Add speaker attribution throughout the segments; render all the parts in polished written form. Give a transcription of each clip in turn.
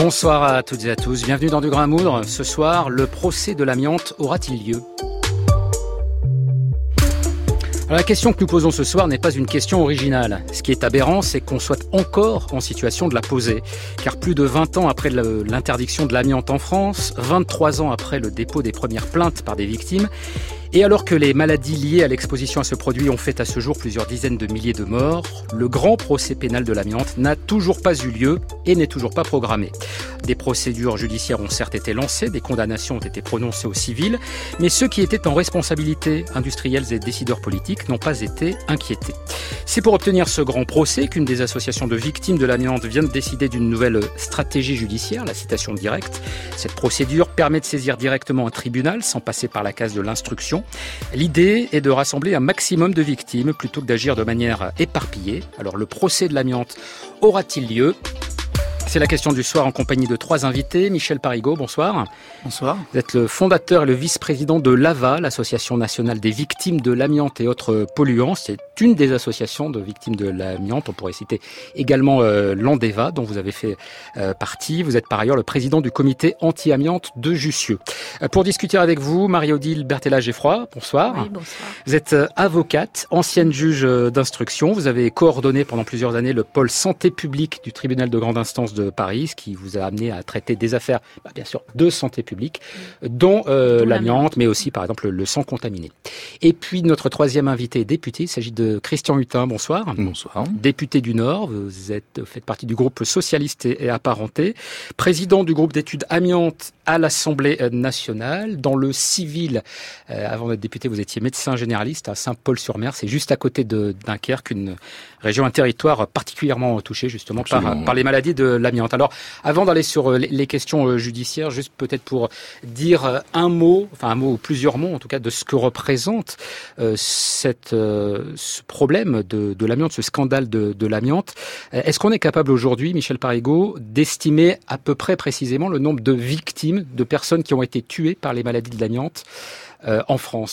Speaker 1: Bonsoir à toutes et à tous, bienvenue dans Du Grain à Moudre. Ce soir, le procès de l'amiante aura-t-il lieu ? Alors, la question que nous posons ce soir n'est pas une question originale. Ce qui est aberrant, c'est qu'on soit encore en situation de la poser. Car plus de 20 ans après l'interdiction de l'amiante en France, 23 ans après le dépôt des premières plaintes par des victimes, et alors que les maladies liées à l'exposition à ce produit ont fait à ce jour plusieurs dizaines de milliers de morts, le grand procès pénal de l'amiante n'a toujours pas eu lieu et n'est toujours pas programmé. Des procédures judiciaires ont certes été lancées, des condamnations ont été prononcées aux civils, mais ceux qui étaient en responsabilité, industriels et décideurs politiques, n'ont pas été inquiétés. C'est pour obtenir ce grand procès qu'une des associations de victimes de l'amiante vient de décider d'une nouvelle stratégie judiciaire, la citation directe. Cette procédure permet de saisir directement un tribunal sans passer par la case de l'instruction. L'idée est de rassembler un maximum de victimes plutôt que d'agir de manière éparpillée. Alors le procès de l'amiante aura-t-il lieu ? C'est la question du soir en compagnie de 3 invités. Michel Parigot, bonsoir.
Speaker 2: Bonsoir.
Speaker 1: Vous êtes le fondateur et le vice-président de l'AVA, l'Association nationale des victimes de l'amiante et autres polluants. C'est une des associations de victimes de l'amiante. On pourrait citer également l'Andeva, dont vous avez fait partie. Vous êtes par ailleurs le président du comité anti-amiante de Jussieu. Pour discuter avec vous, Marie-Odile Berthella-Geffroy, bonsoir.
Speaker 3: Oui, bonsoir.
Speaker 1: Vous êtes avocate, ancienne juge d'instruction. Vous avez coordonné pendant plusieurs années le pôle santé publique du tribunal de grande instance de Paris, ce qui vous a amené à traiter des affaires, bien sûr, de santé publique, dont l'amiante, mais aussi, par exemple, le sang contaminé. Et puis, notre troisième invité est député. Il s'agit de Christian Hutin. Bonsoir.
Speaker 2: Bonsoir.
Speaker 1: Député du Nord. Vous faites partie du groupe socialiste et apparenté. Président du groupe d'études amiante à l'Assemblée nationale. Dans le civil, avant d'être député, vous étiez médecin généraliste à Saint-Paul-sur-Mer. C'est juste à côté de Dunkerque, une région, un territoire particulièrement touché, justement, par les maladies de l'amiante. Alors, avant d'aller sur les questions judiciaires, juste peut-être pour dire un mot ou plusieurs mots, en tout cas, de ce que représente ce problème de l'amiante, ce scandale de l'amiante. Est-ce qu'on est capable aujourd'hui, Michel Parigot, d'estimer à peu près précisément le nombre de victimes, de personnes qui ont été tuées par les maladies de l'amiante en France ?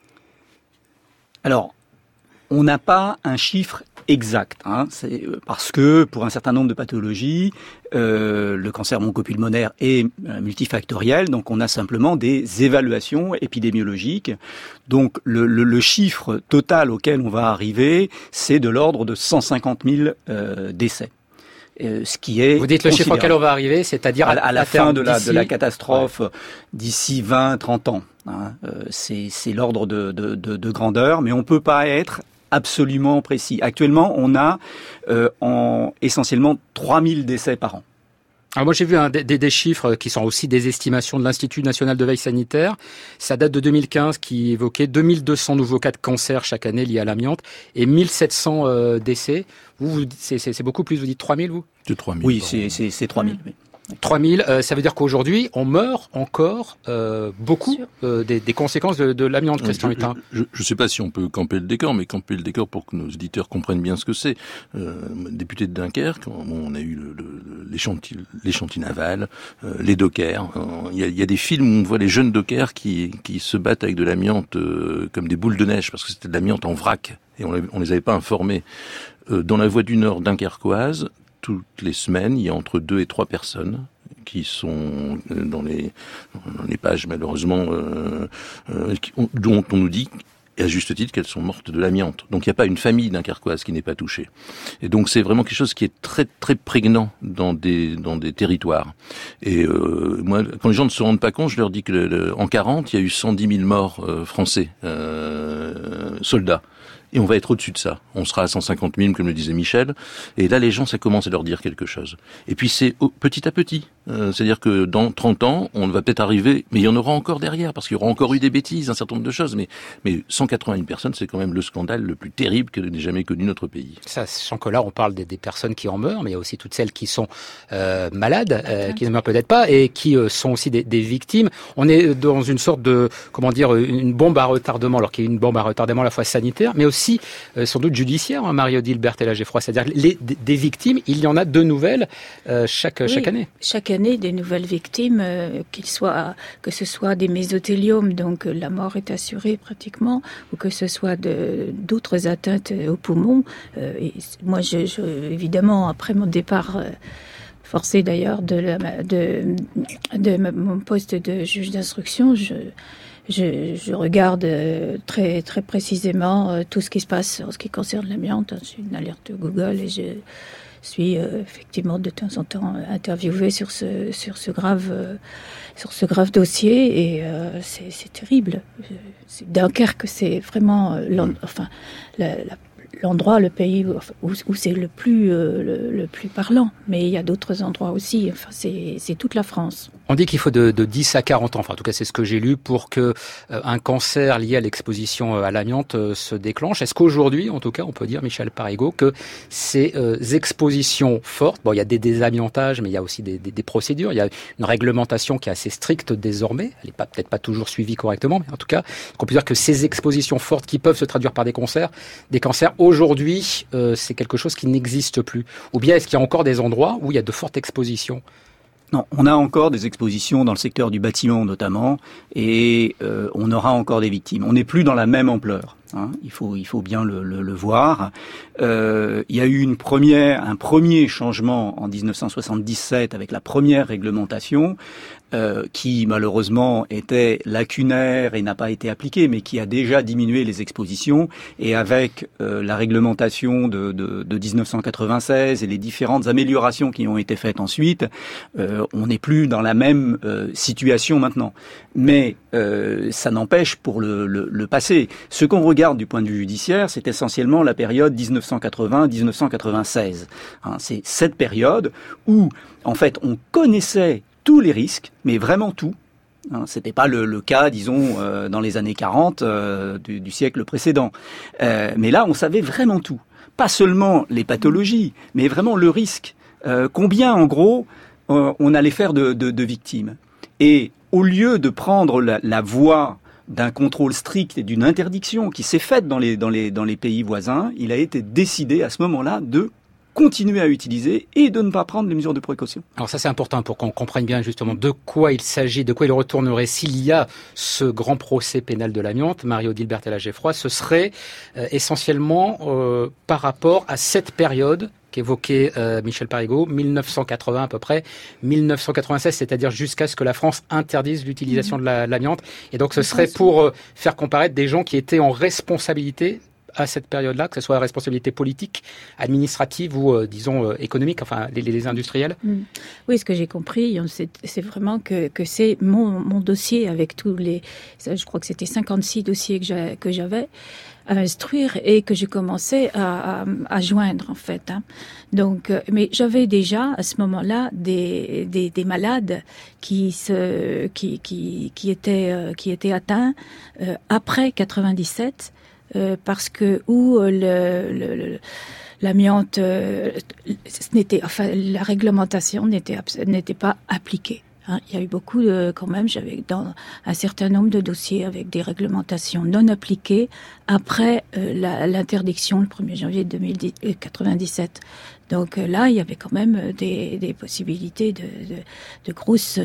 Speaker 2: Alors, on n'a pas un chiffre exact, c'est parce que pour un certain nombre de pathologies, le cancer bronchopulmonaire est multifactoriel, donc on a simplement des évaluations épidémiologiques. Donc le chiffre total auquel on va arriver, c'est de l'ordre de 150 000 décès. Ce qui est
Speaker 1: Vous dites le chiffre auquel on va arriver, c'est-à-dire
Speaker 2: à la fin de la catastrophe, d'ici 20-30 ans. C'est l'ordre de grandeur, mais on peut pas être absolument précis. Actuellement, on a essentiellement 3000 décès par an.
Speaker 1: Alors moi j'ai vu des chiffres qui sont aussi des estimations de l'Institut national de veille sanitaire. Ça date de 2015 qui évoquait 2200 nouveaux cas de cancer chaque année liés à l'amiante et 1700 décès. Vous c'est beaucoup plus, vous dites 3000 vous ?
Speaker 2: C'est 3000. Oui, c'est 3000. Oui.
Speaker 1: 3000, ça veut dire qu'aujourd'hui, on meurt encore beaucoup des conséquences de l'amiante, Christian Hutin.
Speaker 4: Je ne sais pas si on peut camper le décor, mais camper le décor pour que nos auditeurs comprennent bien ce que c'est. Député de Dunkerque, on a eu les chantiers navals, les dockers. Il y a des films où on voit les jeunes dockers qui se battent avec de l'amiante comme des boules de neige, parce que c'était de l'amiante en vrac, et on les avait pas informés. Dans la voie du Nord dunkerquoise, toutes les semaines, il y a entre 2 et 3 personnes qui sont dans les pages, malheureusement, dont on nous dit, et à juste titre, qu'elles sont mortes de l'amiante. Donc il n'y a pas une famille dunkerquoise qui n'est pas touchée. Et donc c'est vraiment quelque chose qui est très très prégnant dans des territoires. Et moi, quand les gens ne se rendent pas compte, je leur dis que en 40, il y a eu 110 000 morts français, soldats. Et on va être au-dessus de ça. On sera à 150 000, comme le disait Michel. Et là, les gens, ça commence à leur dire quelque chose. Et puis, c'est petit à petit. C'est-à-dire que dans 30 ans, on va peut-être arriver, mais il y en aura encore derrière, parce qu'il y aura encore eu des bêtises, un certain nombre de choses. Mais 181 personnes, c'est quand même le scandale le plus terrible que n'ait jamais connu notre pays.
Speaker 1: Sachant que là, on parle des personnes qui en meurent, mais il y a aussi toutes celles qui sont malades, qui ne meurent peut-être pas, et qui sont aussi des victimes. On est dans une sorte de, une bombe à retardement, alors qu'il y a une bombe à retardement à la fois sanitaire, mais aussi sans doute judiciaire, Marie-Odile Berthella-Geffroy. C'est-à-dire des victimes, il y en a de nouvelles chaque année.
Speaker 3: Chaque année, des nouvelles victimes, que ce soit des mésothéliums, donc la mort est assurée pratiquement, ou que ce soit d'autres atteintes aux poumons. Et moi, évidemment, après mon départ forcée d'ailleurs de mon poste de juge d'instruction. Je regarde très très précisément tout ce qui se passe en ce qui concerne l'amiante. J'ai une alerte Google et je suis effectivement de temps en temps interviewée sur ce grave dossier et c'est terrible. Dunkerque, c'est vraiment l'endroit, le pays où c'est le plus parlant. Mais il y a d'autres endroits aussi. Enfin, c'est toute la France.
Speaker 1: On dit qu'il faut de 10 à 40 ans, enfin en tout cas c'est ce que j'ai lu, pour que un cancer lié à l'exposition à l'amiante se déclenche. Est-ce qu'aujourd'hui, en tout cas, on peut dire, Michel Parigot, que ces expositions fortes, bon, il y a des désamiantages, mais il y a aussi des procédures, il y a une réglementation qui est assez stricte désormais, elle n'est peut-être pas toujours suivie correctement, mais en tout cas, on peut dire que ces expositions fortes qui peuvent se traduire par des cancers, aujourd'hui, c'est quelque chose qui n'existe plus. Ou bien est-ce qu'il y a encore des endroits où il y a de fortes expositions ?
Speaker 2: Non, on a encore des expositions dans le secteur du bâtiment notamment, et on aura encore des victimes. On n'est plus dans la même ampleur. Hein, il faut bien le voir. Il y a eu un premier changement en 1977 avec la première réglementation qui malheureusement était lacunaire et n'a pas été appliquée, mais qui a déjà diminué les expositions. Et avec la réglementation de 1996 et les différentes améliorations qui ont été faites ensuite, on n'est plus dans la même situation maintenant. Mais ça n'empêche pour le passé. Ce qu'on regarde du point de vue judiciaire, c'est essentiellement la période 1980-1996. Hein, c'est cette période où, en fait, on connaissait tous les risques, mais vraiment tout. Hein, c'était pas le cas, disons, dans les années 40 du siècle précédent. Mais là, on savait vraiment tout. Pas seulement les pathologies, mais vraiment le risque. Combien, en gros, on allait faire de victimes. Et au lieu de prendre la voie d'un contrôle strict et d'une interdiction qui s'est faite dans les pays voisins, il a été décidé à ce moment-là de continuer à utiliser et de ne pas prendre les mesures de précaution.
Speaker 1: Alors ça c'est important pour qu'on comprenne bien justement de quoi il s'agit, de quoi il retournerait s'il y a ce grand procès pénal de l'amiante. Marie-Odile Berthella-Geffroy, ce serait essentiellement par rapport à cette période qu'évoquait Michel Parigot, 1980 à peu près, 1996, c'est-à-dire jusqu'à ce que la France interdise l'utilisation de l'amiante. Et donc ce serait pour faire comparaître des gens qui étaient en responsabilité à cette période-là, que ce soit la responsabilité politique, administrative ou, disons, économique, enfin, les industriels.
Speaker 3: Oui, ce que j'ai compris, c'est vraiment que c'est mon dossier avec tous les... Je crois que c'était 56 dossiers que j'avais à instruire et que j'ai commencé à joindre, en fait. Hein. Donc, mais j'avais déjà, à ce moment-là, des malades qui étaient atteints après 97, parce que l'amiante, la réglementation n'était pas appliquée. Hein. Il y a eu beaucoup quand même, j'avais dans un certain nombre de dossiers avec des réglementations non appliquées après l'interdiction le 1er janvier 1997. Donc là, il y avait quand même des possibilités de grosses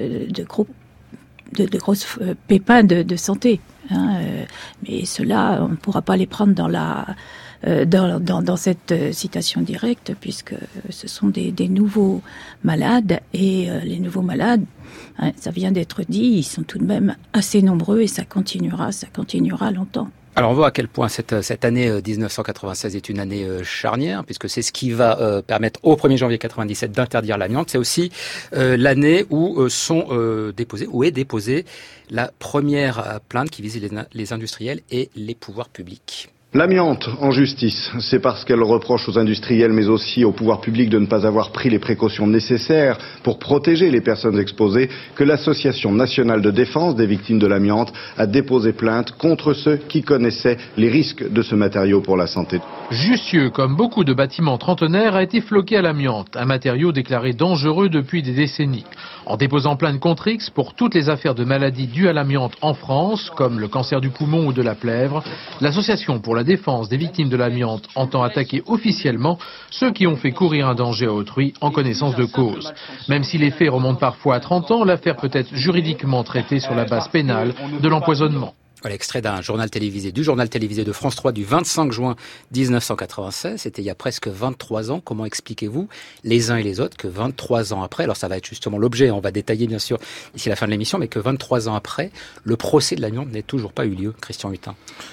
Speaker 3: pépins de santé. Hein, mais ceux-là, on ne pourra pas les prendre dans cette citation directe, puisque ce sont des nouveaux malades, et les nouveaux malades, hein, ça vient d'être dit, ils sont tout de même assez nombreux, et ça continuera longtemps.
Speaker 1: Alors on voit à quel point cette année 1996 est une année charnière, puisque c'est ce qui va permettre au 1er janvier 1997 d'interdire l'amiante. C'est aussi l'année où est déposée la première plainte qui vise les industriels et les pouvoirs publics.
Speaker 5: L'amiante en justice, c'est parce qu'elle reproche aux industriels mais aussi au pouvoir public de ne pas avoir pris les précautions nécessaires pour protéger les personnes exposées que l'Association nationale de défense des victimes de l'amiante a déposé plainte contre ceux qui connaissaient les risques de ce matériau pour la santé.
Speaker 6: Jussieu, comme beaucoup de bâtiments trentenaires, a été floqué à l'amiante, un matériau déclaré dangereux depuis des décennies. En déposant plainte contre X pour toutes les affaires de maladies dues à l'amiante en France, comme le cancer du poumon ou de la plèvre, l'association pour la défense des victimes de l'amiante entend attaquer officiellement ceux qui ont fait courir un danger à autrui en connaissance de cause. Même si les faits remontent parfois à 30 ans, l'affaire peut être juridiquement traitée sur la base pénale de l'empoisonnement.
Speaker 1: Voilà, extrait du journal télévisé de France 3 du 25 juin 1996. C'était il y a presque 23 ans. Comment expliquez-vous, les uns et les autres, que 23 ans après, alors ça va être justement l'objet, on va détailler bien sûr ici à la fin de l'émission, mais que 23 ans après, le procès de l'amiante n'ait toujours pas eu lieu, Christian Hutin?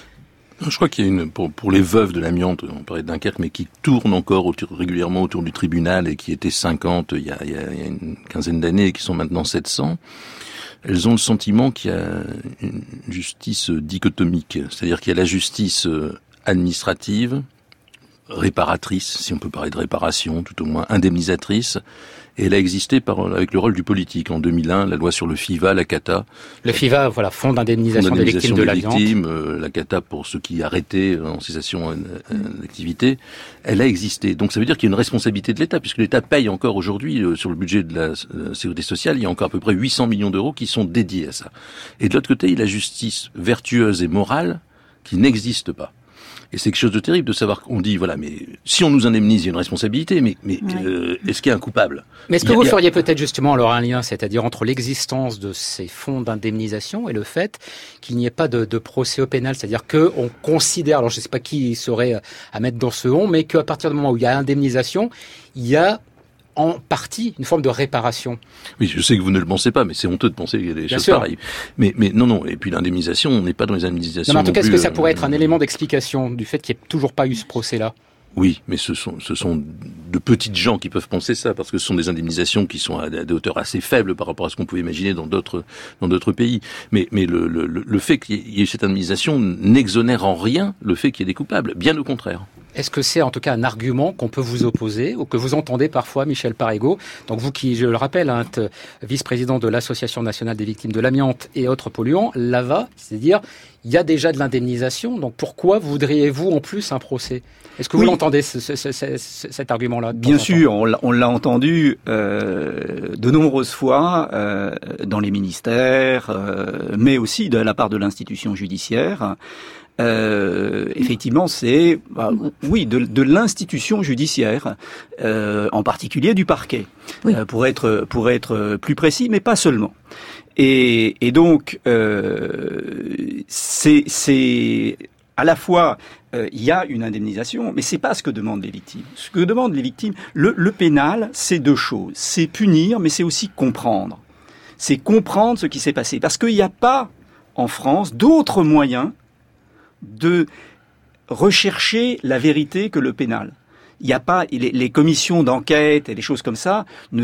Speaker 4: Je crois qu'il y a pour les veuves de l'amiante, on parlait de Dunkerque, mais qui tournent encore régulièrement autour du tribunal et qui étaient 50 il y a une quinzaine d'années et qui sont maintenant 700. Elles ont le sentiment qu'il y a une justice dichotomique, c'est-à-dire qu'il y a la justice administrative, réparatrice, si on peut parler de réparation, tout au moins indemnisatrice, et elle a existé avec le rôle du politique. En 2001, la loi sur le FIVA, la CATA.
Speaker 1: Le FIVA, voilà, Fonds d'indemnisation des victimes de l'amiante.
Speaker 4: La CATA pour ceux qui arrêtaient en cessation d'activité, elle a existé. Donc ça veut dire qu'il y a une responsabilité de l'État, puisque l'État paye encore aujourd'hui sur le budget de la sécurité sociale, il y a encore à peu près 800 millions d'euros qui sont dédiés à ça. Et de l'autre côté, il y a la justice vertueuse et morale qui n'existe pas. Et c'est quelque chose de terrible de savoir qu'on dit, voilà, mais si on nous indemnise, il y a une responsabilité, mais est-ce qu'il y a un coupable?
Speaker 1: Mais est-ce que vous feriez peut-être justement alors un lien, c'est-à-dire entre l'existence de ces fonds d'indemnisation et le fait qu'il n'y ait pas de procès au pénal, c'est-à-dire qu'on considère, alors je ne sais pas qui serait à mettre dans ce on, mais qu'à partir du moment où il y a indemnisation, il y a en partie une forme de réparation.
Speaker 4: Oui, je sais que vous ne le pensez pas, mais c'est honteux de penser qu'il y a des choses pareilles. Mais non. Et puis l'indemnisation, on n'est pas dans les indemnisations.
Speaker 1: Non, mais en tout cas, est-ce que ça pourrait être un élément d'explication du fait qu'il n'y ait toujours pas eu ce procès-là?
Speaker 4: Oui, mais ce sont de petites gens qui peuvent penser ça, parce que ce sont des indemnisations qui sont à des hauteurs assez faibles par rapport à ce qu'on pouvait imaginer dans d'autres pays. Mais le fait qu'il y ait eu cette indemnisation n'exonère en rien le fait qu'il y ait des coupables, bien au contraire.
Speaker 1: Est-ce que c'est en tout cas un argument qu'on peut vous opposer ou que vous entendez parfois, Michel Parigot? Donc vous qui, je le rappelle, êtes vice-président de l'Association nationale des victimes de l'amiante et autres polluants, l'AVA, c'est-à-dire il y a déjà de l'indemnisation, donc pourquoi voudriez-vous en plus un procès? Est-ce que vous l'entendez cet argument-là?
Speaker 2: Bien sûr, on l'a entendu de nombreuses fois dans les ministères, mais aussi de la part de l'institution judiciaire. Effectivement, c'est de l'institution judiciaire, en particulier du parquet, pour être plus précis, mais pas seulement. Et donc c'est à la fois il y a une indemnisation, mais c'est pas ce que demandent les victimes. Ce que demandent les victimes, le pénal, c'est deux choses. C'est punir, mais c'est aussi comprendre. C'est comprendre ce qui s'est passé, parce qu'il n'y a pas en France d'autres moyens de rechercher la vérité que le pénal. Il n'y a pas les commissions d'enquête et les choses comme ça ne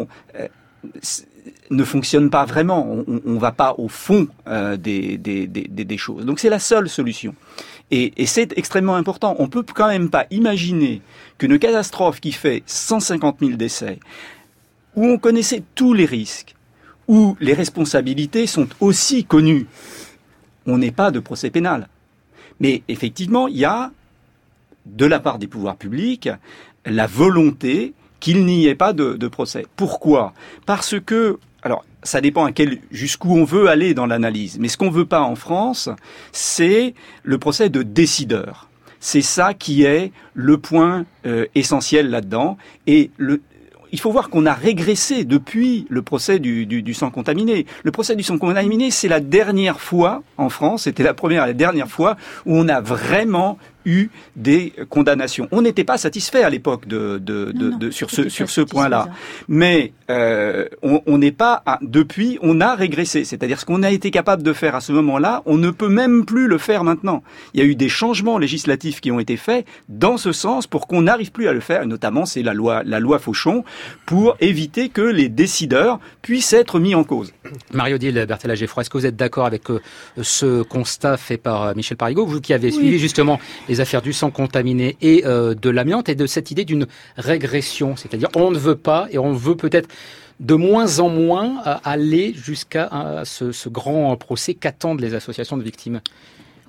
Speaker 2: fonctionnent pas vraiment. On va pas au fond des choses. Donc c'est la seule solution. Et c'est extrêmement important. On peut quand même pas imaginer qu'une catastrophe qui fait 150 000 décès, où on connaissait tous les risques, où les responsabilités sont aussi connues, on n'ait pas de procès pénal. Mais effectivement, il y a, de la part des pouvoirs publics, la volonté qu'il n'y ait pas de procès. Pourquoi? Parce que, alors, ça dépend jusqu'où on veut aller dans l'analyse. Mais ce qu'on veut pas en France, c'est le procès de décideur. C'est ça qui est le point essentiel là-dedans. Et il faut voir qu'on a régressé depuis le procès du sang contaminé. Le procès du sang contaminé, c'est la dernière fois en France, c'était la première et la dernière fois où on a vraiment eu des condamnations. On n'était pas satisfait à l'époque sur ce point-là. Mais on n'est pas depuis, on a régressé. C'est-à-dire ce qu'on a été capable de faire à ce moment-là, on ne peut même plus le faire maintenant. Il y a eu des changements législatifs qui ont été faits dans ce sens pour qu'on n'arrive plus à le faire. Et notamment, c'est la loi Fauchon pour éviter que les décideurs puissent être mis en cause.
Speaker 1: Marie-Odile Berthella-Geffroy, est-ce que vous êtes d'accord avec ce constat fait par Michel Parigot, vous qui avez suivi justement les affaires du sang contaminé et de l'amiante, et de cette idée d'une régression, c'est-à-dire on ne veut pas et on veut peut-être de moins en moins aller jusqu'à ce grand procès qu'attendent les associations de victimes?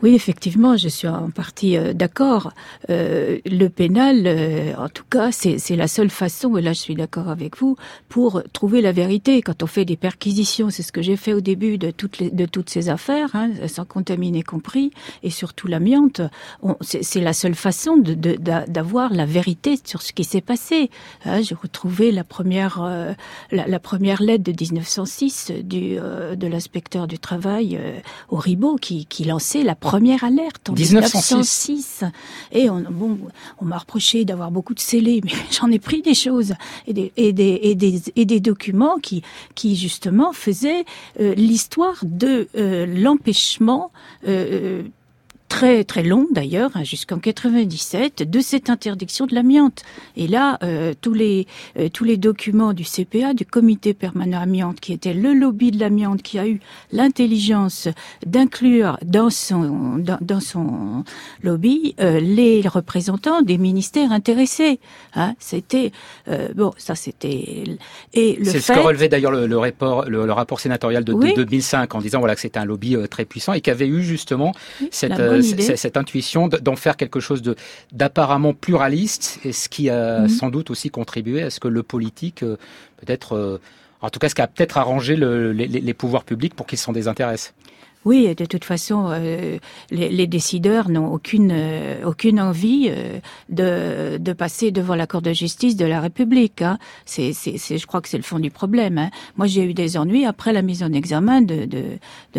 Speaker 3: Oui, effectivement, je suis en partie d'accord. Le pénal, en tout cas, c'est la seule façon, et là je suis d'accord avec vous, pour trouver la vérité. Quand on fait des perquisitions, c'est ce que j'ai fait au début de toutes ces affaires, sans contaminer compris, et surtout l'amiante, c'est la seule façon d'avoir la vérité sur ce qui s'est passé. J'ai retrouvé la première lettre de 1906 de l'inspecteur du travail au Ribot qui lançait la première alerte en 1906. Et on m'a reproché d'avoir beaucoup de scellés, mais j'en ai pris des choses et des documents qui justement faisaient l'histoire de l'empêchement très très long d'ailleurs, jusqu'en 97, de cette interdiction de l'amiante. Et là, tous les documents du CPA, du Comité permanent amiante, qui était le lobby de l'amiante, qui a eu l'intelligence d'inclure dans son lobby les représentants des ministères intéressés. C'était ça c'était et le
Speaker 1: c'est ce que relevait d'ailleurs le rapport sénatorial de 2005 en disant voilà que c'était un lobby très puissant et qui avait eu justement cette intuition d'en faire quelque chose d'apparemment pluraliste, et ce qui a sans doute aussi contribué à ce que le politique, en tout cas ce qui a peut-être arrangé les pouvoirs publics pour qu'ils s'en désintéressent.
Speaker 3: Oui, et de toute façon, les décideurs n'ont aucune envie de passer devant la Cour de justice de la République. Je crois que c'est le fond du problème. Moi, j'ai eu des ennuis après la mise en examen de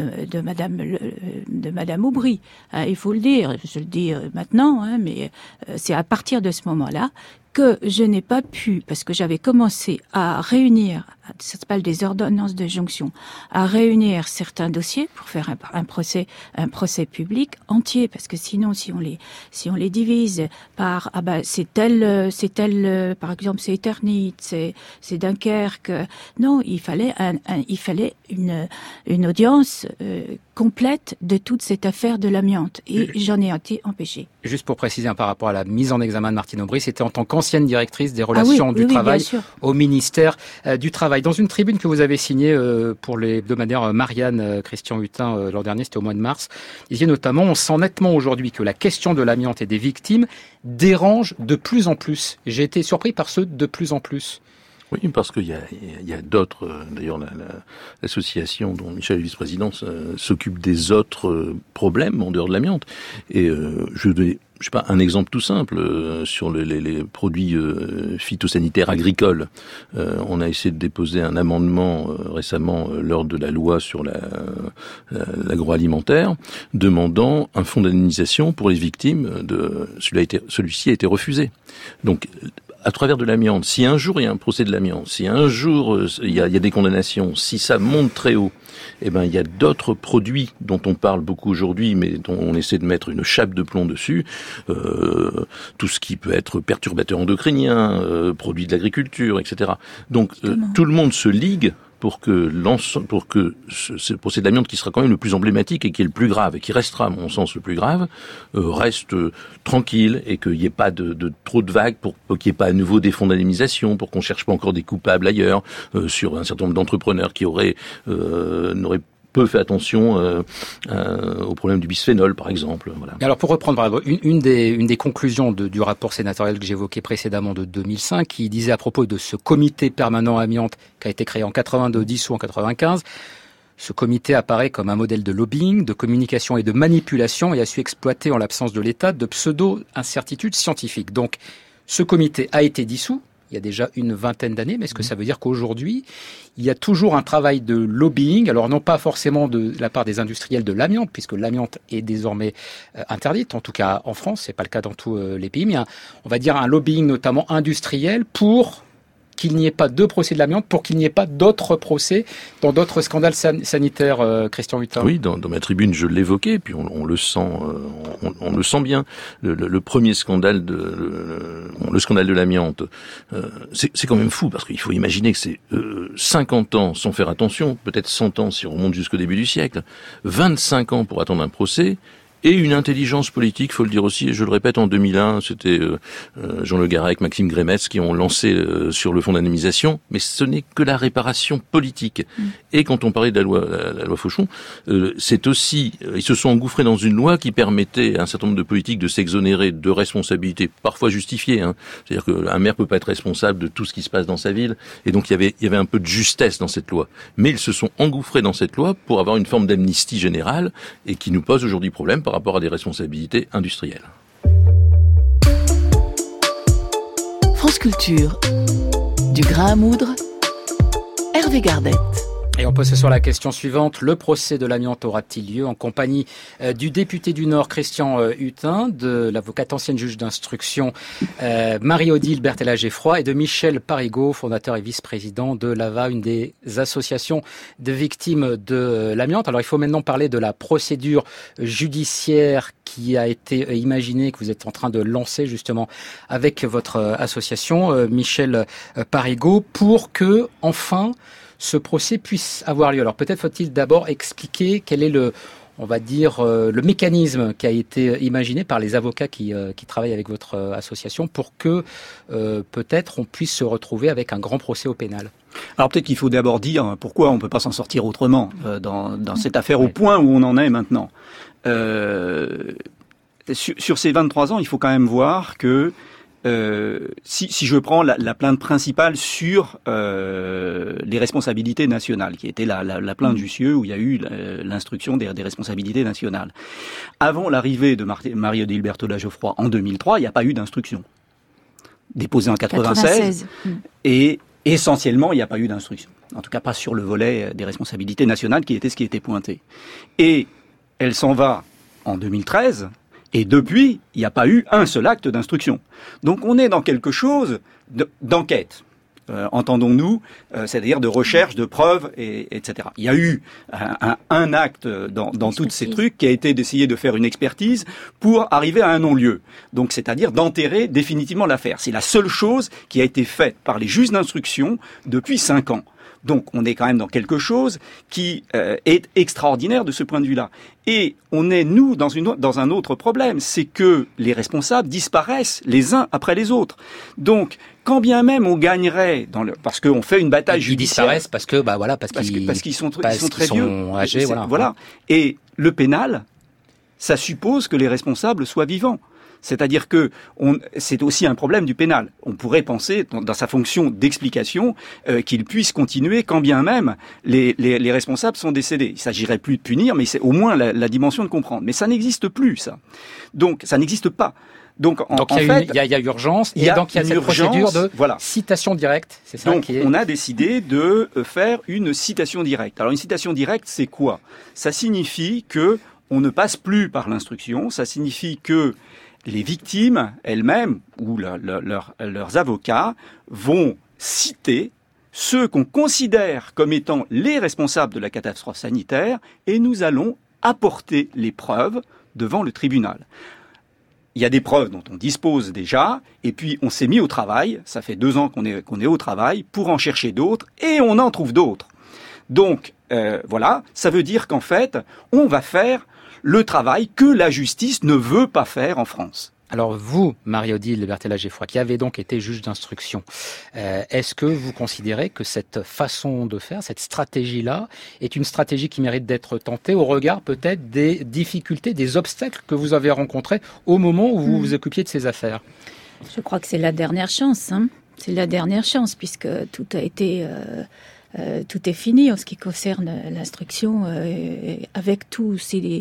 Speaker 3: Madame Aubry. Il faut le dire. Je le dis maintenant, mais c'est à partir de ce moment-là que je n'ai pas pu, parce que j'avais commencé à réunir, ça s'appelle des ordonnances de jonction, à réunir certains dossiers pour faire un procès public entier, parce que sinon, si on les divise par, c'est tel, par exemple, c'est Eternit, c'est Dunkerque. Non, il fallait une audience complète de toute cette affaire de l'amiante, et j'en ai été empêchée.
Speaker 1: Juste pour préciser par rapport à la mise en examen de Martine Aubry, c'était en tant qu'ancienne directrice des relations du travail au ministère du Travail. Dans une tribune que vous avez signée pour l'hebdomadaire Marianne, Christian Hutin, l'an dernier, c'était au mois de mars, il disait notamment: on sent nettement aujourd'hui que la question de l'amiante et des victimes dérange de plus en plus. J'ai été surpris par ce de plus en plus.
Speaker 4: Oui, parce qu'il y a d'autres, d'ailleurs l'association dont Michel est vice-président s'occupe des autres problèmes en dehors de l'amiante. Et je sais pas, un exemple tout simple sur les produits phytosanitaires agricoles. On a essayé de déposer un amendement récemment lors de la loi sur l'agroalimentaire, demandant un fonds d'indemnisation pour les victimes celui-ci a été refusé. Donc, à travers de l'amiante, si un jour il y a un procès de l'amiante, si un jour il y a des condamnations, si ça monte très haut, il y a d'autres produits dont on parle beaucoup aujourd'hui, mais dont on essaie de mettre une chape de plomb dessus, tout ce qui peut être perturbateur endocrinien, produits de l'agriculture, etc. Donc tout le monde se ligue pour que ce procès de l'amiante, qui sera quand même le plus emblématique et qui est le plus grave, et qui restera, à mon sens, le plus grave, reste tranquille, et qu'il n'y ait pas de trop de vagues, pour qu'il n'y ait pas à nouveau des fonds d'indemnisation, pour qu'on cherche pas encore des coupables ailleurs, sur un certain nombre d'entrepreneurs qui n'auraient peu fait attention au problème du bisphénol, par exemple. Voilà.
Speaker 1: Alors, pour reprendre une des conclusions du rapport sénatorial que j'évoquais précédemment de 2005, qui disait à propos de ce comité permanent amiante qui a été créé en 82, dissous en 95, ce comité apparaît comme un modèle de lobbying, de communication et de manipulation, et a su exploiter, en l'absence de l'État, de pseudo-incertitudes scientifiques. Donc, ce comité a été dissous il y a déjà une vingtaine d'années, mais est-ce que ça veut dire qu'aujourd'hui, il y a toujours un travail de lobbying, alors non pas forcément de la part des industriels de l'amiante, puisque l'amiante est désormais interdite, en tout cas en France, c'est pas le cas dans tous les pays, mais on va dire un lobbying notamment industriel pour qu'il n'y ait pas de procès de l'amiante, pour qu'il n'y ait pas d'autres procès dans d'autres scandales sanitaires, Christian Hutin.
Speaker 4: Oui, dans ma tribune, je l'évoquais, puis on le sent, on le sent bien. Le premier scandale le scandale de l'amiante, c'est quand même fou, parce qu'il faut imaginer que c'est 50 ans sans faire attention, peut-être 100 ans si on remonte jusqu'au début du siècle, 25 ans pour attendre un procès, et une intelligence politique, faut le dire aussi, et je le répète, en 2001, c'était Jean Le Garec, Maxime Grémetz qui ont lancé sur le fonds d'indemnisation, mais ce n'est que la réparation politique. Et quand on parlait de la loi Fauchon, c'est aussi, ils se sont engouffrés dans une loi qui permettait à un certain nombre de politiques de s'exonérer de responsabilités parfois justifiées. C'est-à-dire qu'un maire peut pas être responsable de tout ce qui se passe dans sa ville, et donc il y avait un peu de justesse dans cette loi. Mais ils se sont engouffrés dans cette loi pour avoir une forme d'amnistie générale et qui nous pose aujourd'hui problème par rapport à des responsabilités industrielles.
Speaker 7: France Culture, du grain à moudre, Hervé Gardette.
Speaker 1: Et on pose ce soir la question suivante. Le procès de l'amiante aura-t-il lieu en compagnie du député du Nord, Christian Hutin, de l'avocate ancienne juge d'instruction Marie-Odile Berthella-Geffroy et de Michel Parigot, fondateur et vice-président de l'AVA, une des associations de victimes de l'amiante. Alors il faut maintenant parler de la procédure judiciaire qui a été imaginée, que vous êtes en train de lancer justement avec votre association, Michel Parigot, pour que, enfin, ce procès puisse avoir lieu. Alors peut-être faut-il d'abord expliquer quel est le mécanisme qui a été imaginé par les avocats qui travaillent avec votre association pour que peut-être on puisse se retrouver avec un grand procès au pénal.
Speaker 2: Alors peut-être qu'il faut d'abord dire pourquoi on ne peut pas s'en sortir autrement dans cette affaire au point où on en est maintenant. Sur ces 23 ans, il faut quand même voir que si je prends la plainte principale sur les responsabilités nationales, qui était la plainte Jussieu, où il y a eu l'instruction des responsabilités nationales. Avant l'arrivée de Marie-Odile Berthella-Geffroy en 2003, il n'y a pas eu d'instruction. Déposée en 96. Et essentiellement, il n'y a pas eu d'instruction. En tout cas, pas sur le volet des responsabilités nationales, qui était ce qui était pointé. Et elle s'en va en 2013. Et depuis, il n'y a pas eu un seul acte d'instruction. Donc on est dans quelque chose d'enquête, entendons-nous, c'est-à-dire de recherche, de preuves, etc. Il y a eu un acte dans tous ces trucs qui a été d'essayer de faire une expertise pour arriver à un non-lieu. Donc c'est-à-dire d'enterrer définitivement l'affaire. C'est la seule chose qui a été faite par les juges d'instruction depuis 5 ans. Donc on est quand même dans quelque chose qui est extraordinaire de ce point de vue-là. Et on est, nous, dans un autre problème, c'est que les responsables disparaissent les uns après les autres. Donc, quand bien même on gagnerait, parce qu'on fait une bataille judiciaire...
Speaker 1: Ils disparaissent parce qu'ils sont
Speaker 2: très vieux.
Speaker 1: Âgés,
Speaker 2: voilà. Et le pénal, ça suppose que les responsables soient vivants. C'est-à-dire que c'est aussi un problème du pénal. On pourrait penser, dans sa fonction d'explication, qu'il puisse continuer quand bien même les responsables sont décédés. Il s'agirait plus de punir, mais c'est au moins la dimension de comprendre. Mais ça n'existe plus, ça. Donc, ça n'existe pas. Donc
Speaker 1: il y a urgence, et donc il y a cette procédure de citation directe. C'est ça
Speaker 2: donc, on a décidé de faire une citation directe. Alors, une citation directe, c'est quoi? Ça signifie que on ne passe plus par l'instruction. Ça signifie que les victimes elles-mêmes ou leurs avocats vont citer ceux qu'on considère comme étant les responsables de la catastrophe sanitaire et nous allons apporter les preuves devant le tribunal. Il y a des preuves dont on dispose déjà et puis on s'est mis au travail, ça fait 2 ans qu'on est au travail pour en chercher d'autres et on en trouve d'autres. Donc voilà, ça veut dire qu'en fait on va faire le travail que la justice ne veut pas faire en France.
Speaker 1: Alors vous, Marie-Odile Berthella-Geffroy, qui avez donc été juge d'instruction, est-ce que vous considérez que cette façon de faire, cette stratégie-là, est une stratégie qui mérite d'être tentée au regard peut-être des difficultés, des obstacles que vous avez rencontrés au moment où vous vous occupiez de ces affaires?
Speaker 3: Je crois que c'est la dernière chance. C'est la dernière chance puisque tout a été... tout est fini en ce qui concerne l'instruction avec tous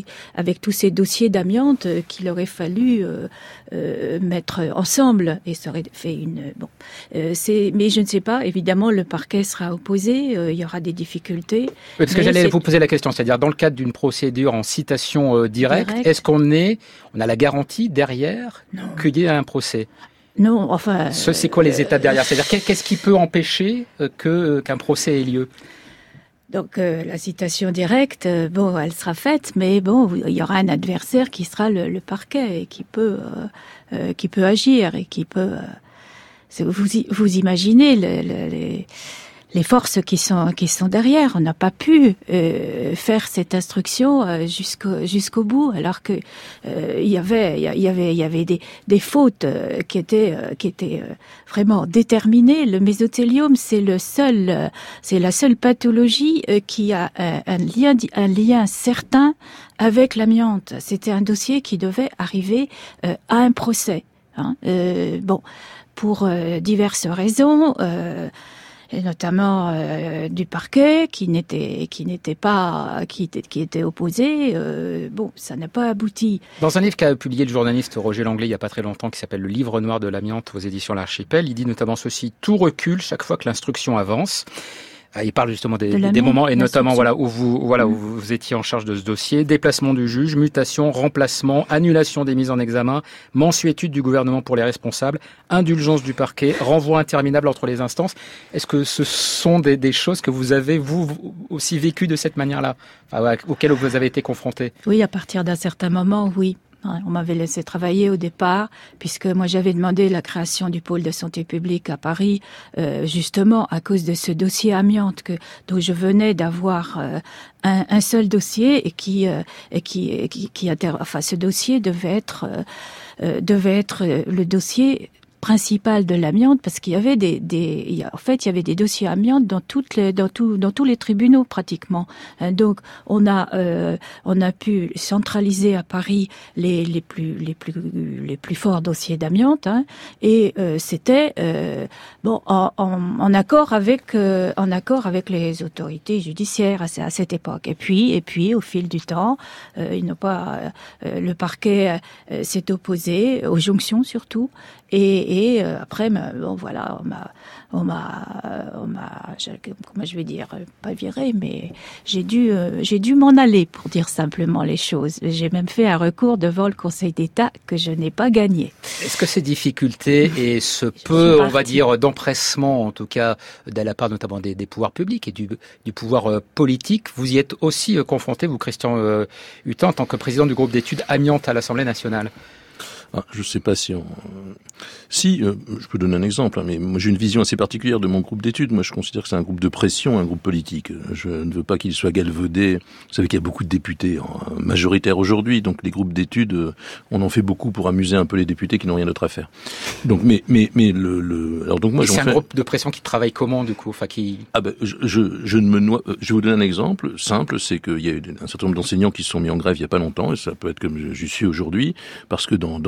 Speaker 3: ces dossiers d'amiante qu'il aurait fallu mettre ensemble et ça aurait fait mais je ne sais pas, évidemment le parquet sera opposé, il y aura des difficultés.
Speaker 1: Parce que j'allais vous poser la question, c'est-à-dire dans le cadre d'une procédure en citation directe, est-ce qu'on a la garantie derrière qu'il y ait un procès?
Speaker 3: Non, enfin...
Speaker 1: C'est quoi les étapes derrière? C'est-à-dire qu'est-ce qui peut empêcher qu'un procès ait lieu?
Speaker 3: Donc la citation directe, elle sera faite, mais il y aura un adversaire qui sera le parquet et qui peut agir et qui peut... Vous imaginez les forces qui sont derrière. On n'a pas pu faire cette instruction jusqu'au bout, alors que il y avait des fautes qui étaient vraiment déterminées. Le mésothéliome, c'est la seule pathologie qui a un lien certain avec l'amiante. C'était un dossier qui devait arriver à un procès. Pour diverses raisons. Et notamment du parquet qui était opposé. Ça n'a pas abouti.
Speaker 1: Dans un livre qu'a publié le journaliste Roger Langlais il y a pas très longtemps, qui s'appelle Le Livre noir de l'amiante aux éditions L'Archipel, il dit notamment ceci: tout recule chaque fois que l'instruction avance. Il parle justement des moments, et notamment où vous étiez en charge de ce dossier: déplacement du juge, mutation, remplacement, annulation des mises en examen, mansuétude du gouvernement pour les responsables, indulgence du parquet, renvoi interminable entre les instances. Est-ce que ce sont des choses que vous avez, vous aussi vécues de cette manière-là, auxquelles vous avez été confrontés?
Speaker 3: Oui, à partir d'un certain moment, oui. On m'avait laissé travailler au départ, puisque moi j'avais demandé la création du pôle de santé publique à Paris, justement à cause de ce dossier amiante dont je venais d'avoir un seul dossier ce dossier devait être le dossier principal de l'amiante, parce qu'il y avait il y avait des dossiers amiante dans tous les tribunaux pratiquement. Donc on a pu centraliser à Paris les plus forts dossiers d'amiante, et c'était en accord avec les autorités judiciaires à cette époque. Et puis au fil du temps, le parquet s'est opposé aux jonctions surtout. Et après, comment je vais dire, pas viré, mais j'ai dû m'en aller, pour dire simplement les choses. J'ai même fait un recours devant le Conseil d'État que je n'ai pas gagné.
Speaker 1: Est-ce que ces difficultés et ce peu, on va dire, d'empressement, en tout cas, de la part notamment des pouvoirs publics et du pouvoir politique, vous y êtes aussi confronté, vous, Christian Hutin, en tant que président du groupe d'études amiante à l'Assemblée nationale?
Speaker 4: Je sais pas si je peux donner un exemple, mais moi j'ai une vision assez particulière de mon groupe d'études. Moi je considère que c'est un groupe de pression, un groupe politique. Je ne veux pas qu'il soit galvaudé. Vous savez qu'il y a beaucoup de députés majoritaires aujourd'hui, donc les groupes d'études, on en fait beaucoup pour amuser un peu les députés qui n'ont rien d'autre à faire. Donc c'est
Speaker 1: un groupe de pression qui travaille comment du coup,
Speaker 4: je ne me noie. Je vais vous donner un exemple simple, c'est qu'il y a eu un certain nombre d'enseignants qui se sont mis en grève il y a pas longtemps, et ça peut être comme je suis aujourd'hui, parce que dans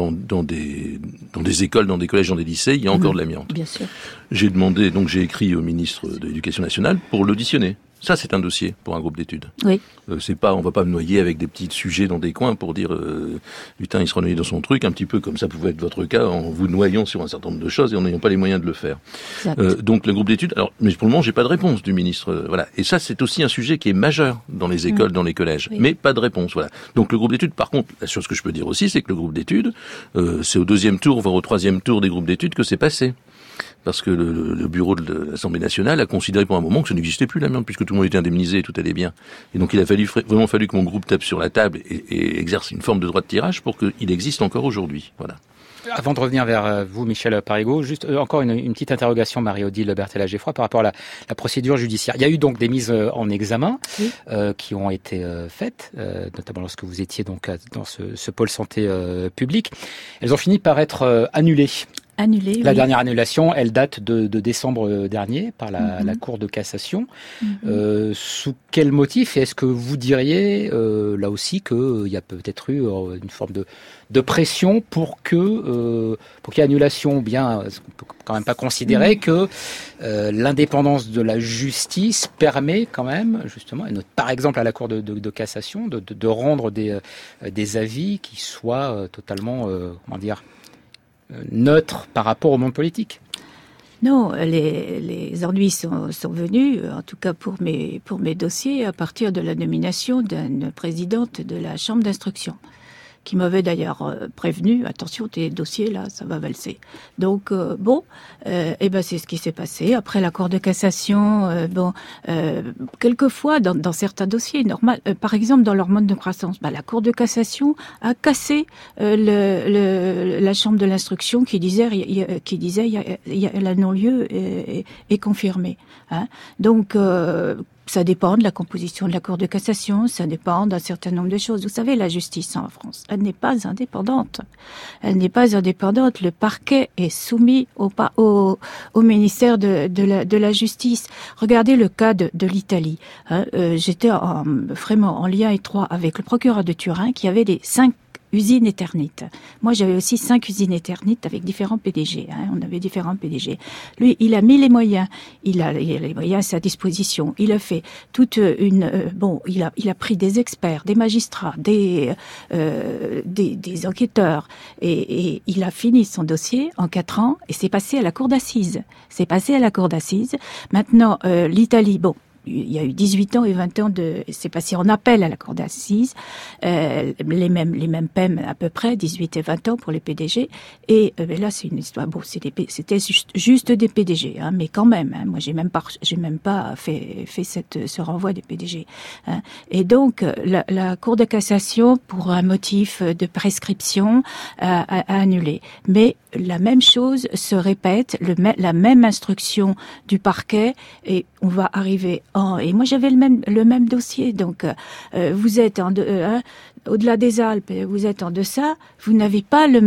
Speaker 4: des écoles, dans des collèges, dans des lycées, il y a encore de l'amiante.
Speaker 3: Bien sûr.
Speaker 4: J'ai écrit au ministre de l'Éducation nationale pour l'auditionner. Ça, c'est un dossier pour un groupe d'études.
Speaker 3: Oui.
Speaker 4: On va pas me noyer avec des petits sujets dans des coins pour dire, putain, il sera noyé dans son truc, un petit peu comme ça pouvait être votre cas, en vous noyant sur un certain nombre de choses et en n'ayant pas les moyens de le faire. Donc, le groupe d'études, mais pour le moment, j'ai pas de réponse du ministre, voilà. Et ça, c'est aussi un sujet qui est majeur dans les écoles, dans les collèges. Oui. Mais pas de réponse, voilà. Donc, le groupe d'études, par contre, la chose que je peux dire aussi, c'est que le groupe d'études, c'est au 2e tour, voire au 3e tour des groupes d'études que c'est passé. Parce que le bureau de l'Assemblée nationale a considéré pour un moment que ça n'existait plus l'amiante, puisque tout le monde était indemnisé et tout allait bien. Et donc il a vraiment fallu que mon groupe tape sur la table et exerce une forme de droit de tirage pour qu'il existe encore aujourd'hui. Voilà.
Speaker 1: Avant de revenir vers vous, Michel Parigot, juste encore une petite interrogation, Marie-Odile Berthella-Geffroy, par rapport à la procédure judiciaire. Il y a eu donc des mises en examen qui ont été faites, notamment lorsque vous étiez donc dans ce pôle santé publique. Elles ont fini par être annulées. La dernière annulation, elle date de décembre dernier par la Cour de cassation. Sous quel motif? Et est-ce que vous diriez là aussi qu'il y a peut-être eu une forme de pression pour qu'il y ait annulation, ou bien on peut quand même pas considérer que l'indépendance de la justice permet quand même, justement, et par exemple à la Cour de cassation, de rendre des avis qui soient totalement, neutre par rapport au monde politique?
Speaker 3: Non, les ennuis sont venus, en tout cas pour mes dossiers, à partir de la nomination d'une présidente de la chambre d'instruction. qui m'avait d'ailleurs prévenu, attention, tes dossiers là, ça va valser. Donc c'est ce qui s'est passé. Après la Cour de cassation, quelquefois dans certains dossiers, normal, par exemple dans l'hormone de croissance, la Cour de cassation a cassé la chambre de l'instruction qui disait la non-lieu est confirmée. Hein. Donc ça dépend de la composition de la Cour de cassation, ça dépend d'un certain nombre de choses. Vous savez, la justice en France, elle n'est pas indépendante. Elle n'est pas indépendante. Le parquet est soumis au ministère de la Justice. Regardez le cas de l'Italie. Hein. J'étais vraiment en lien étroit avec le procureur de Turin qui avait les 5 usines Eternit. Moi, j'avais aussi 5 usines Eternit avec différents PDG. Hein. On avait différents PDG. Lui, il a mis les moyens. Il a les moyens à sa disposition. Il a fait toute une... il a pris des experts, des magistrats, des enquêteurs. Et il a fini son dossier en 4 ans et c'est passé à la cour d'assises. Maintenant, l'Italie, il y a eu 18 ans et 20 ans c'est passé en appel à la cour d'assises, les mêmes peines à peu près, 18 et 20 ans pour les PDG, et là c'est une histoire, c'était juste des PDG, hein, mais quand même, hein, moi j'ai même pas fait ce renvoi des PDG, hein. Et donc la Cour de cassation, pour un motif de prescription, a annulé, mais la même chose se répète, la même instruction du parquet, et on va arriver et moi j'avais le même dossier, donc vous êtes au-delà des Alpes, vous êtes en deçà, vous n'avez pas la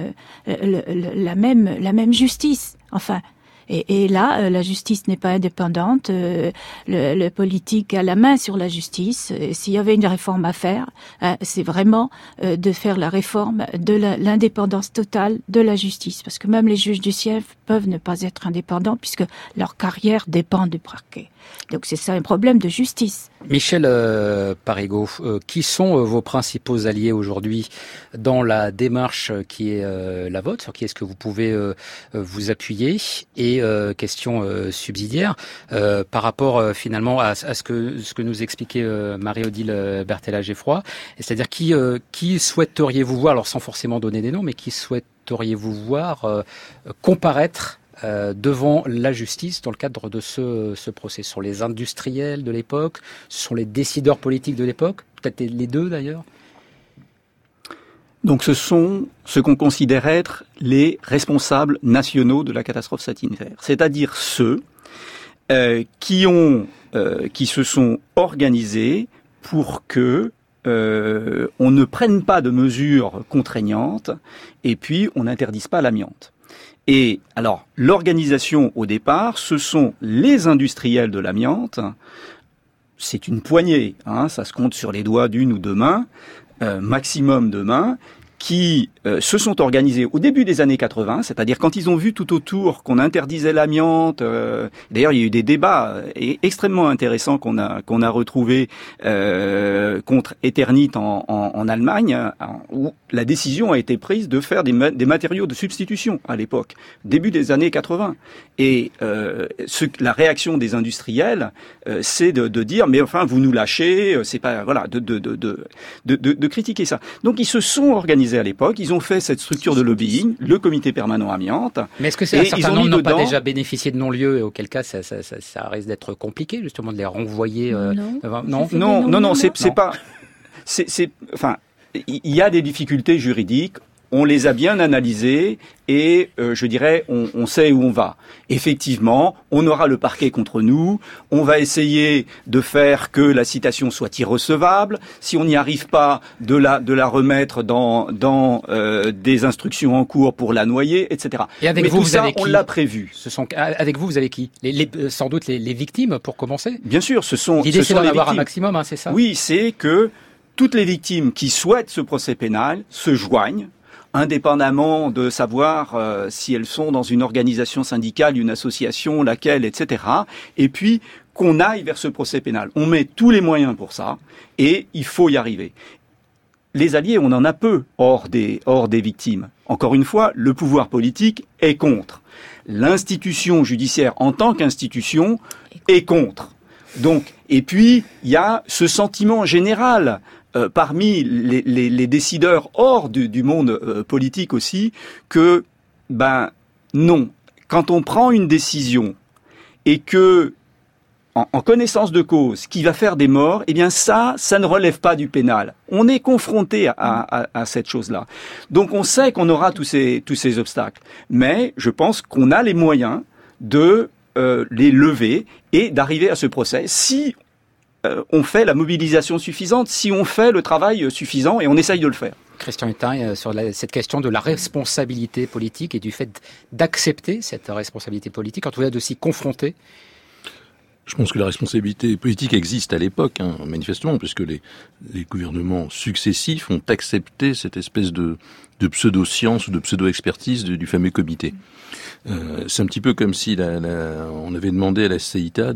Speaker 3: même justice, enfin. Et là, la justice n'est pas indépendante. Le politique a la main sur la justice. S'il y avait une réforme à faire, c'est vraiment de faire la réforme de l'indépendance totale de la justice. Parce que même les juges du siège peuvent ne pas être indépendants puisque leur carrière dépend du parquet. Donc c'est ça un problème de justice.
Speaker 1: Michel Parigot, qui sont vos principaux alliés aujourd'hui dans la démarche qui est la vôtre? Sur qui est-ce que vous pouvez vous appuyer? Et question subsidiaire, par rapport finalement à ce que nous expliquait Marie-Odile Berthella-Geffroy, c'est-à-dire qui souhaiteriez-vous voir, alors sans forcément donner des noms, mais qui souhaiteriez-vous voir comparaître devant la justice dans le cadre de ce procès? Ce sont les industriels de l'époque, ce sont les décideurs politiques de l'époque, peut-être les deux d'ailleurs?
Speaker 2: Donc ce sont ce qu'on considère être les responsables nationaux de la catastrophe sanitaire, c'est-à-dire ceux qui se sont organisés pour que on ne prenne pas de mesures contraignantes et puis on n'interdise pas l'amiante. Et alors, l'organisation au départ, ce sont les industriels de l'amiante. C'est une poignée, hein, ça se compte sur les doigts d'une ou deux mains, maximum de mains, qui se sont organisés au début des années 80, c'est-à-dire quand ils ont vu tout autour qu'on interdisait l'amiante. D'ailleurs, il y a eu des débats extrêmement intéressants qu'on a retrouvés contre Eternit en Allemagne, où la décision a été prise de faire des matériaux de substitution à l'époque, début des années 80. Et la réaction des industriels, c'est de dire mais enfin vous nous lâchez, c'est pas de critiquer ça. Donc ils se sont organisés à l'époque, ils ont fait cette structure de lobbying, le comité permanent amiante.
Speaker 1: Mais est-ce que un certain nombre n'ont pas déjà bénéficié de non-lieu, et auquel cas ça risque d'être compliqué justement de les renvoyer?
Speaker 2: Non, c'est pas. Enfin, il y a des difficultés juridiques. On les a bien analysées et je dirais on sait où on va. Effectivement, on aura le parquet contre nous, on va essayer de faire que la citation soit irrecevable. Si on n'y arrive pas, de la remettre dans des instructions en cours pour la noyer, etc.
Speaker 1: Et avec
Speaker 2: mais
Speaker 1: vous,
Speaker 2: tout ça,
Speaker 1: avez qui?
Speaker 2: On l'a prévu.
Speaker 1: Avec vous avez qui? Sans doute les victimes pour commencer.
Speaker 2: Bien sûr,
Speaker 1: l'idée c'est d'en avoir un maximum, hein, c'est ça?
Speaker 2: Oui, c'est que toutes les victimes qui souhaitent ce procès pénal se joignent, indépendamment de savoir si elles sont dans une organisation syndicale, une association, laquelle, etc. Et puis qu'on aille vers ce procès pénal. On met tous les moyens pour ça et il faut y arriver. Les alliés, on en a peu hors des victimes. Encore une fois, le pouvoir politique est contre. L'institution judiciaire en tant qu'institution est contre. Donc, et puis il y a ce sentiment général parmi les décideurs hors du monde politique aussi que, non, quand on prend une décision et que en connaissance de cause, qui va faire des morts, eh bien ça ne relève pas du pénal. On est confronté à cette chose-là. Donc on sait qu'on aura tous ces obstacles. Mais je pense qu'on a les moyens de les lever et d'arriver à ce procès si on fait la mobilisation suffisante, si on fait le travail suffisant, et on essaye de le faire.
Speaker 1: Christian Hutin, sur cette question de la responsabilité politique et du fait d'accepter cette responsabilité politique, en tout cas de s'y confronter.
Speaker 4: Je pense que la responsabilité politique existe à l'époque, manifestement, puisque les gouvernements successifs ont accepté cette espèce de pseudo-science ou de pseudo-expertise du fameux comité. C'est un petit peu comme si on avait demandé à la CITA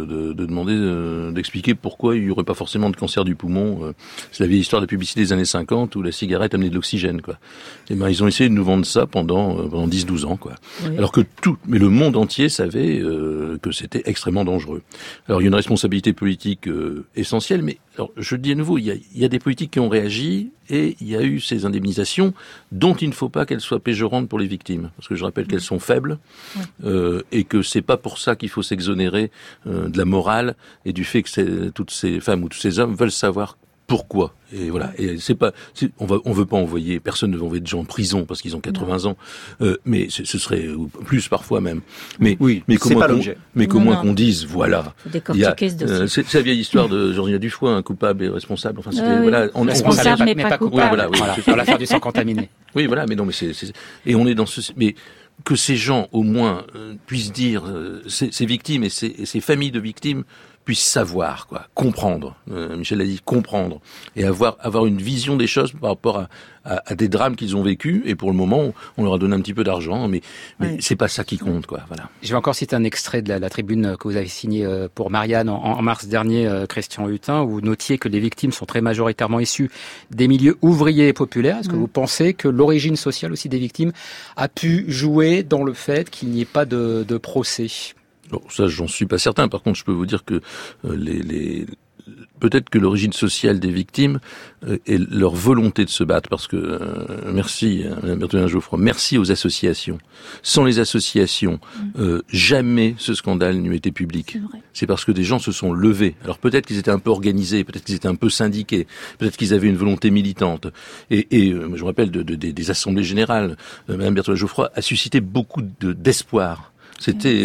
Speaker 4: d'expliquer pourquoi il n'y aurait pas forcément de cancer du poumon. C'est la vieille histoire de la publicité des années 50 où la cigarette amenait de l'oxygène, quoi. Et ils ont essayé de nous vendre ça pendant 10-12 ans, quoi. Oui. Alors que mais le monde entier savait que c'était extrêmement dangereux. Alors il y a une responsabilité politique essentielle, mais alors je le dis à nouveau, il y a des politiques qui ont réagi et il y a eu ces indemnisations dont il ne faut pas qu'elles soient péjorantes pour les victimes, parce que je rappelle qu'elles sont faibles et que c'est pas pour ça qu'il faut s'exonérer de la morale et du fait que toutes ces femmes ou tous ces hommes veulent savoir pourquoi. Et voilà. Et on veut pas envoyer, personne ne veut envoyer de gens en prison parce qu'ils ont 80 ans. Mais ce serait plus parfois même. Mais qu'au moins qu'on dise, voilà. C'est la vieille histoire de Georgina Dufoy, un coupable et responsable. Enfin, c'était, voilà.
Speaker 3: On responsable mais pas coupable.
Speaker 1: Oui, voilà. Sur l'affaire du sang contaminé.
Speaker 4: Oui, voilà. Mais non, mais et on est dans mais que ces gens, au moins, puissent dire, ces victimes et ces familles de victimes, puissent savoir, comprendre. Michel l'a dit, comprendre et avoir une vision des choses par rapport à des drames qu'ils ont vécus. Et pour le moment, on leur a donné un petit peu d'argent, mais c'est pas ça qui compte, Voilà.
Speaker 1: Je vais encore citer un extrait de la tribune que vous avez signée pour Marianne en mars dernier, Christian Hutin, où vous notiez que les victimes sont très majoritairement issues des milieux ouvriers et populaires. Est-ce que vous pensez que l'origine sociale aussi des victimes a pu jouer dans le fait qu'il n'y ait pas de procès?
Speaker 4: Bon, ça, j'en suis pas certain. Par contre, je peux vous dire que peut-être que l'origine sociale des victimes et leur volonté de se battre, parce que merci Mme Berthelin-Geoffroy, merci aux associations. Sans les associations, jamais ce scandale n'eût été public. C'est parce que des gens se sont levés. Alors peut-être qu'ils étaient un peu organisés, peut-être qu'ils étaient un peu syndiqués, peut-être qu'ils avaient une volonté militante. Et je me rappelle des assemblées générales. Mme Berthelin-Geoffroy a suscité beaucoup d'espoir. C'était,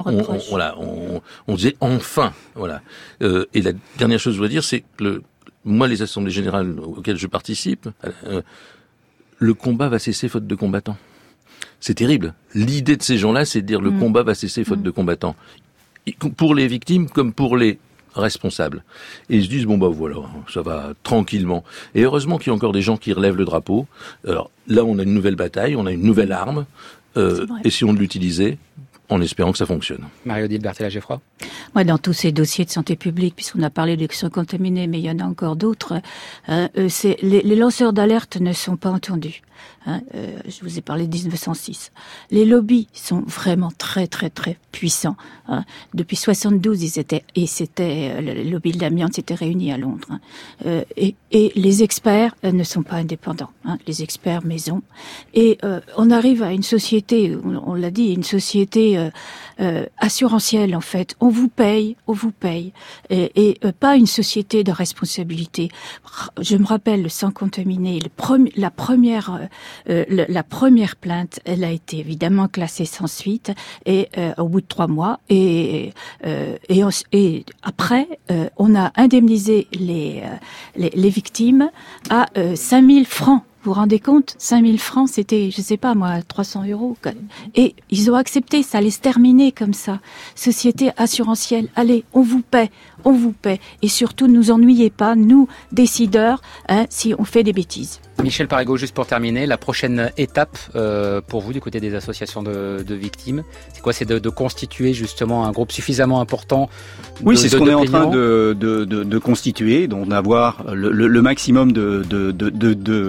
Speaker 4: on disait enfin, voilà. Et la dernière chose que je dois dire, c'est que moi, les assemblées générales auxquelles je participe, le combat va cesser faute de combattants. C'est terrible. L'idée de ces gens-là, c'est de dire le combat va cesser faute de combattants. Pour les victimes comme pour les responsables. Et ils se disent, voilà, ça va tranquillement. Et heureusement qu'il y a encore des gens qui relèvent le drapeau. Alors là, on a une nouvelle bataille, on a une nouvelle arme. Essayons de l'utiliser en espérant que ça fonctionne.
Speaker 1: Marie-Odile Berthelin-Geoffroy.
Speaker 3: Moi, dans tous ces dossiers de santé publique, puisqu'on a parlé des sang contaminés, mais il y en a encore d'autres, les lanceurs d'alerte ne sont pas entendus. Je vous ai parlé de 1906. Les lobbies sont vraiment très très très puissants. Depuis 72, le lobby de l'amiante s'était réuni à Londres. Et les experts ne sont pas indépendants. Les experts maison. Et on arrive à une société, on l'a dit, une société assurantielle en fait. On vous paye, et pas une société de responsabilité. Je me rappelle le sang contaminé, la première plainte, elle a été évidemment classée sans suite et au bout de 3 mois et après on a indemnisé les victimes à 5 000 francs. Vous vous rendez compte, 5 000 francs, c'était, 300 €. Et ils ont accepté, ça allait se terminer comme ça. Société assurantielle, allez, on vous paie. Et surtout, ne nous ennuyez pas, nous, décideurs, si on fait des bêtises.
Speaker 1: Michel Parégaud, juste pour terminer, la prochaine étape pour vous du côté des associations de victimes, c'est quoi? C'est de constituer justement un groupe suffisamment important.
Speaker 2: Oui, c'est ce qu'on est en train de constituer, donc d'avoir le maximum de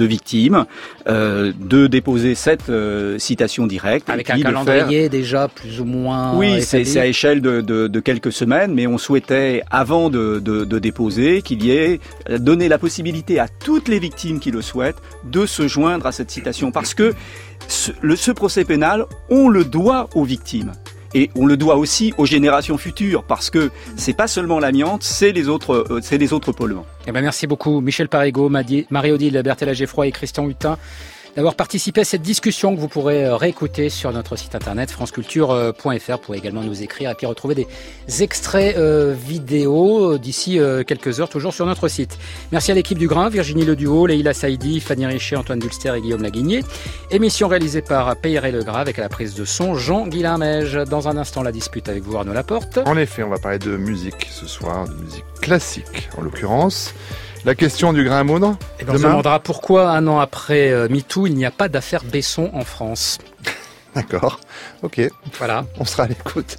Speaker 2: victimes, de déposer cette citation directe.
Speaker 1: Avec un calendrier déjà plus ou moins
Speaker 2: Oui,
Speaker 1: établi.
Speaker 2: c'est à échelle de quelques semaines, mais on souhaitait, avant de déposer, qu'il y ait donné la possibilité à toutes les victimes qui le souhaitent de se joindre à cette citation. Parce que ce procès pénal, on le doit aux victimes. Et on le doit aussi aux générations futures, parce que c'est pas seulement l'amiante, c'est les autres polluants.
Speaker 1: Eh ben merci beaucoup Michel Parigot, Marie-Odile Berthella-Geffroy et Christian Hutin d'avoir participé à cette discussion que vous pourrez réécouter sur notre site internet franceculture.fr. Vous pourrez également nous écrire et puis retrouver des extraits vidéo d'ici quelques heures, toujours sur notre site. Merci à l'équipe du Grain, Virginie Leduhaut, Leïla Saïdi, Fanny Richer, Antoine Dulster et Guillaume Laguigné. Émission réalisée par Peyre Legras avec à la prise de son Jean-Guilain Mège. Dans un instant, la dispute avec vous, Arnaud Laporte.
Speaker 8: En effet, on va parler de musique ce soir, de musique classique en l'occurrence. La question du grain à moudre.
Speaker 1: On se demandera pourquoi, un an après MeToo, il n'y a pas d'affaire Besson en France.
Speaker 8: D'accord, ok.
Speaker 1: Voilà.
Speaker 8: On sera à l'écoute.